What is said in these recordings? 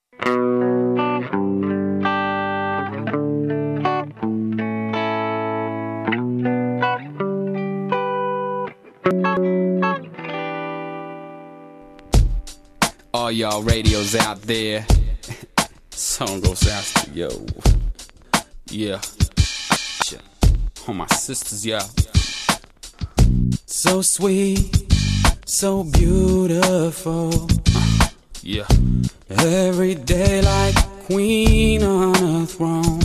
All y'all radios out there, song goes out to yo. Yeah, all my sisters, yeah. So sweet, so beautiful. Yeah, every day like queen on a throne.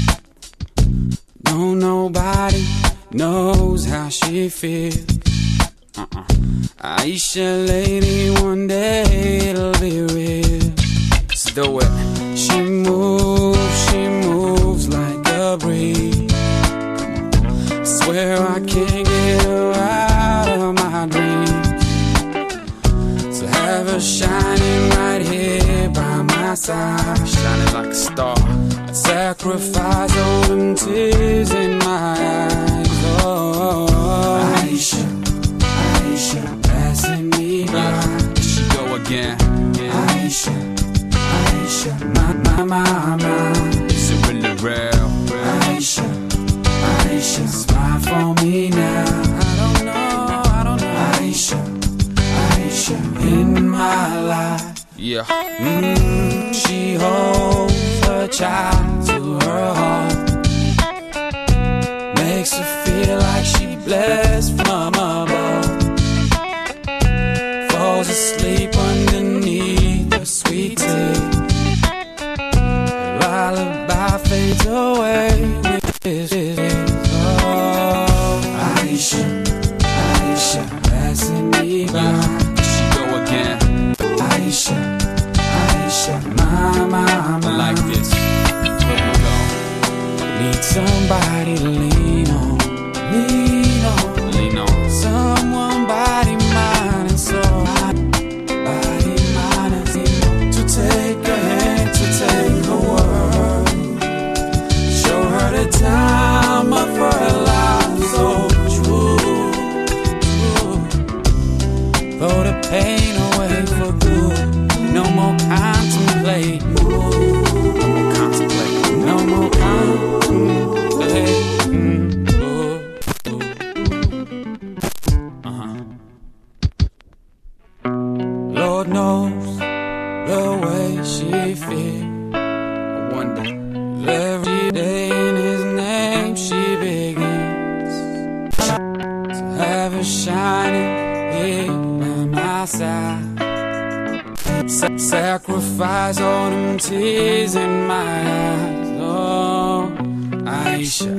No, nobody knows how she feels. Aisha, lady, one day it'll be real. Let's do it. She moves like a breeze. I swear I can't get her out of my dreams. So have her shining right here by my side, shining like a star. I'd sacrifice all them tears in my eyes. Oh, Aisha, passing me by. Here she go again. Aisha, my. Is it really real? Aisha, smile for me now. I don't know. Aisha, in my life. Yeah. She holds her child to her heart. Makes her feel like she blessed from above. Falls asleep underneath the sweet tea. Lullaby fades away with his Aisha, passing me by. Here she go again. Aisha, my. Like this. Here we go. Need somebody to lean on. Someone, body, mind, and soul. Body, mind, and soul. To take her hand, to take her word. Show her the time of her life so true. Throw the pain away for good. No more contemplate. No more contemplate. Lord knows the way she feels. I wonder every day in his name she begins. To have her shining here by my side. Sacrifice all them tears in my eyes. Oh, Aisha,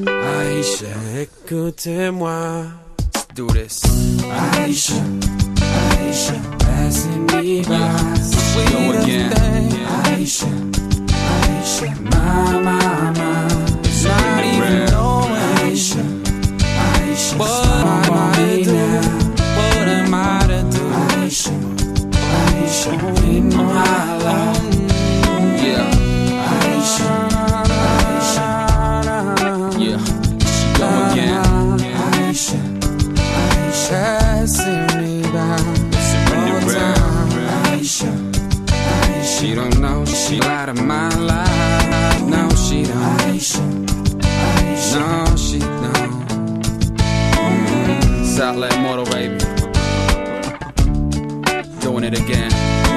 écoutez-moi. Let's do this. Aisha, passing me by. Sweetest thing. Aisha, my. It's not even knowing. Aisha, what am I to do? What am I to do? Aisha, in my life. Yeah. Aisha. Yeah. She go again. Aisha, passing me by. Aisha, she don't know she out of my life. No, she don't. No, she don't. Southland Motor, baby. Doing it again.